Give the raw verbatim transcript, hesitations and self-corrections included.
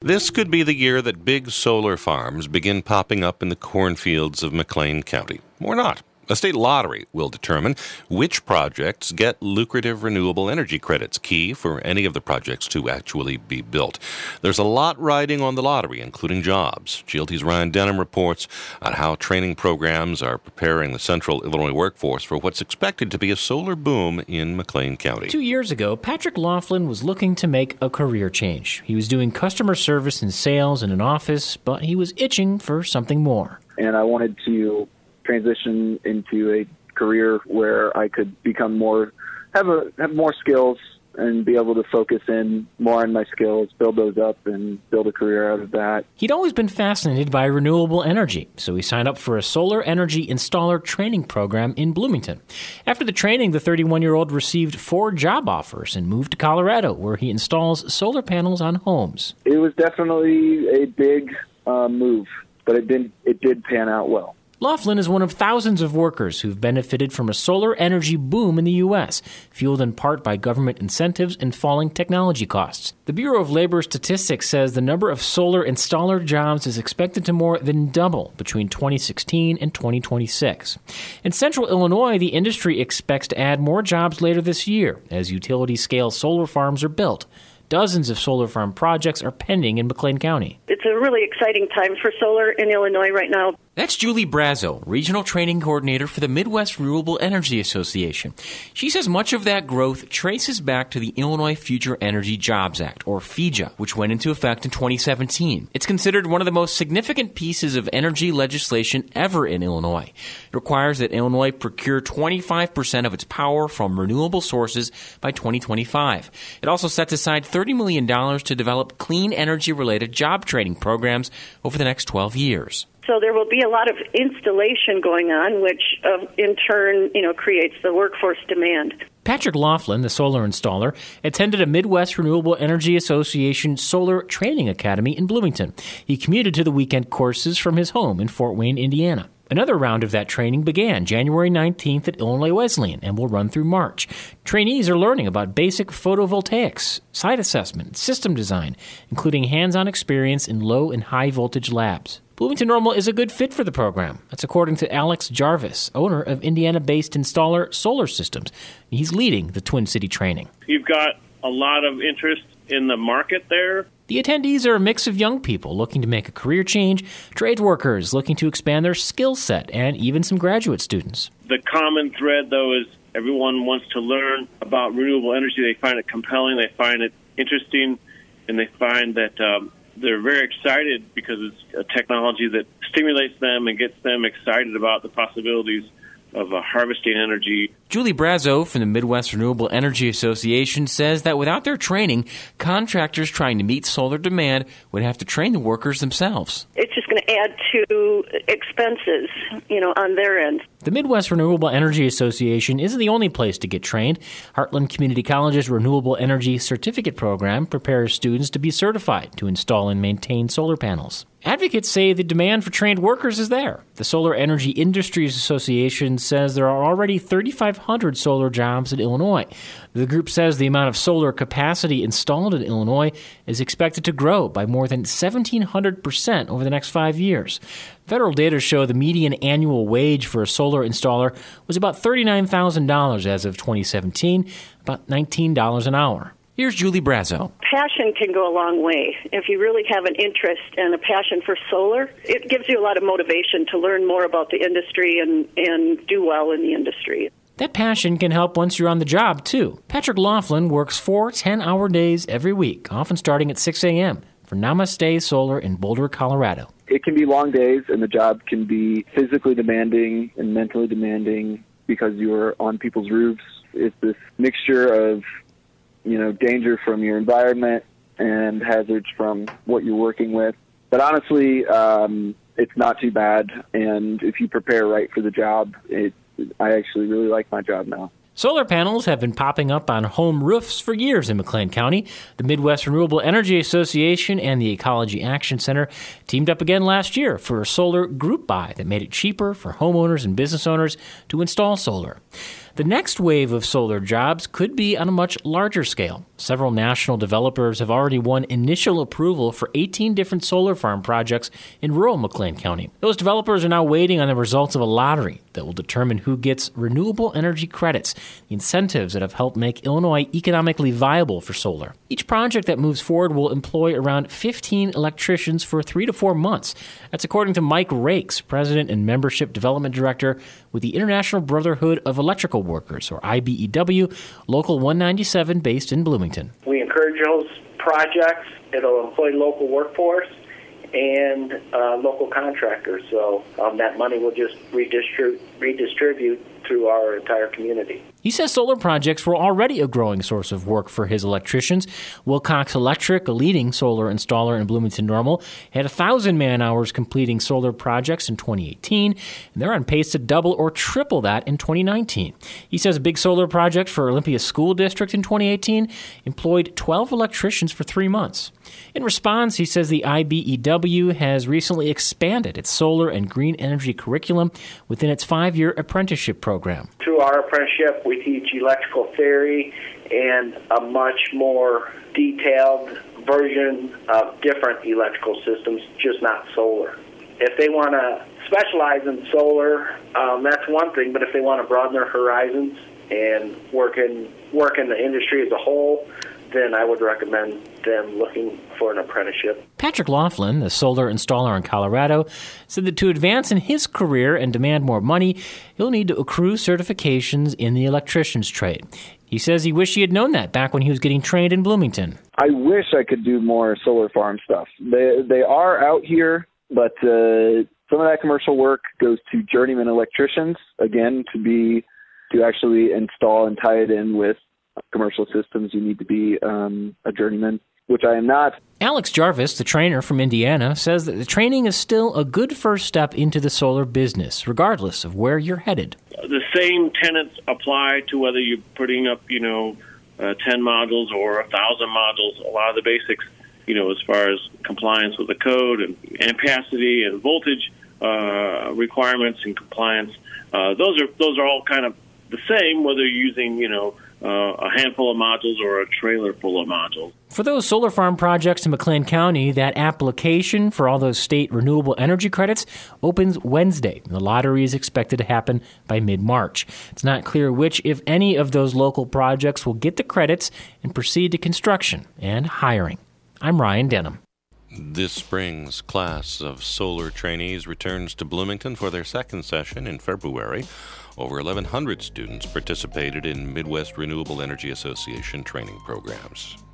This could be the year that big solar farms begin popping up in the cornfields of McLean County. Or not. A state lottery will determine which projects get lucrative renewable energy credits, key for any of the projects to actually be built. There's a lot riding on the lottery, including jobs. G L T's Ryan Denham reports on how training programs are preparing the central Illinois workforce for what's expected to be a solar boom in McLean County. Two years ago, Patrick Laughlin was looking to make a career change. He was doing customer service and sales in an office, but he was itching for something more. And I wanted to transition into a career where I could become more, have a have more skills and be able to focus in more on my skills, build those up, and build a career out of that. He'd always been fascinated by renewable energy, so he signed up for a solar energy installer training program in Bloomington. After the training, the thirty-one-year-old received four job offers and moved to Colorado, where he installs solar panels on homes. It was definitely a big uh, move, but it did it did pan out well. Laughlin is one of thousands of workers who've benefited from a solar energy boom in the U S, fueled in part by government incentives and falling technology costs. The Bureau of Labor Statistics says the number of solar installer jobs is expected to more than double between twenty sixteen and twenty twenty-six. In central Illinois, the industry expects to add more jobs later this year as utility-scale solar farms are built. Dozens of solar farm projects are pending in McLean County. It's a really exciting time for solar in Illinois right now. That's Julie Brazo, Regional Training Coordinator for the Midwest Renewable Energy Association. She says much of that growth traces back to the Illinois Future Energy Jobs Act, or FEJA, which went into effect in twenty seventeen. It's considered one of the most significant pieces of energy legislation ever in Illinois. It requires that Illinois procure twenty-five percent of its power from renewable sources by twenty twenty-five. It also sets aside thirty million dollars to develop clean energy-related job training programs over the next twelve years. So there will be a lot of installation going on, which uh, in turn, you know, creates the workforce demand. Patrick Laughlin, the solar installer, attended a Midwest Renewable Energy Association Solar Training Academy in Bloomington. He commuted to the weekend courses from his home in Fort Wayne, Indiana. Another round of that training began January nineteenth at Illinois Wesleyan and will run through March. Trainees are learning about basic photovoltaics, site assessment, system design, including hands-on experience in low and high voltage labs. Bloomington Normal is a good fit for the program. That's according to Alex Jarvis, owner of Indiana-based installer Solar Systems. He's leading the Twin City training. You've got a lot of interest in the market there. The attendees are a mix of young people looking to make a career change, trades workers looking to expand their skill set, and even some graduate students. The common thread, though, is everyone wants to learn about renewable energy. They find it compelling, they find it interesting, and they find that um, they're very excited because it's a technology that stimulates them and gets them excited about the possibilities of uh, harvesting energy. Julie Brazo from the Midwest Renewable Energy Association says that without their training, contractors trying to meet solar demand would have to train the workers themselves. It's just going to add to expenses, you know, on their end. The Midwest Renewable Energy Association isn't the only place to get trained. Heartland Community College's Renewable Energy Certificate Program prepares students to be certified to install and maintain solar panels. Advocates say the demand for trained workers is there. The Solar Energy Industries Association says there are already thirty-five hundred solar jobs in Illinois. The group says the amount of solar capacity installed in Illinois is expected to grow by more than seventeen hundred percent over the next five years. Federal data show the median annual wage for a solar installer was about thirty-nine thousand dollars as of twenty seventeen, about nineteen dollars an hour. Here's Julie Brazo. Passion can go a long way. If you really have an interest and a passion for solar, it gives you a lot of motivation to learn more about the industry and, and do well in the industry. That passion can help once you're on the job, too. Patrick Laughlin works four ten-hour days every week, often starting at six a.m. for Namaste Solar in Boulder, Colorado. It can be long days, and the job can be physically demanding and mentally demanding because you're on people's roofs. It's this mixture of you know, danger from your environment and hazards from what you're working with. But honestly, um, it's not too bad. And if you prepare right for the job, it, I actually really like my job now. Solar panels have been popping up on home roofs for years in McLean County. The Midwest Renewable Energy Association and the Ecology Action Center teamed up again last year for a solar group buy that made it cheaper for homeowners and business owners to install solar. The next wave of solar jobs could be on a much larger scale. Several national developers have already won initial approval for eighteen different solar farm projects in rural McLean County. Those developers are now waiting on the results of a lottery that will determine who gets renewable energy credits, the incentives that have helped make Illinois economically viable for solar. Each project that moves forward will employ around fifteen electricians for three to four months. That's according to Mike Rakes, President and Membership Development Director with the International Brotherhood of Electrical Workers, or I B E W, Local one ninety-seven, based in Bloomington. We encourage those projects. It'll employ local workforce and uh, local contractors. So um, that money will just redistribute, redistribute through our entire community. He says solar projects were already a growing source of work for his electricians. Wilcox Electric, a leading solar installer in Bloomington Normal, had one thousand man-hours completing solar projects in twenty eighteen, and they're on pace to double or triple that in twenty nineteen. He says a big solar project for Olympia School District in twenty eighteen employed twelve electricians for three months. In response, he says the I B E W has recently expanded its solar and green energy curriculum within its five-year apprenticeship program. Through our apprenticeship, we teach electrical theory and a much more detailed version of different electrical systems, just not solar. If they want to specialize in solar, um, that's one thing, but if they want to broaden their horizons and work in, work in the industry as a whole, then I would recommend them looking for an apprenticeship. Patrick Laughlin, the solar installer in Colorado, said that to advance in his career and demand more money, he'll need to accrue certifications in the electrician's trade. He says he wished he had known that back when he was getting trained in Bloomington. I wish I could do more solar farm stuff. They they are out here, but uh, some of that commercial work goes to journeyman electricians, again, to be to actually install and tie it in with commercial systems. You need to be um, a journeyman, which I am not. Alex Jarvis, the trainer from Indiana, says that the training is still a good first step into the solar business, regardless of where you're headed. The same tenets apply to whether you're putting up, you know, uh, ten modules or one thousand modules. A lot of the basics, you know, as far as compliance with the code and ampacity and voltage uh, requirements and compliance, uh, those are those are all kind of the same, whether you're using, you know, Uh, a handful of modules or a trailer full of modules. For those solar farm projects in McLean County, that application for all those state renewable energy credits opens Wednesday. The lottery is expected to happen by mid-March. It's not clear which, if any, of those local projects will get the credits and proceed to construction and hiring. I'm Ryan Denham. This spring's class of solar trainees returns to Bloomington for their second session in February. Over eleven hundred students participated in Midwest Renewable Energy Association training programs.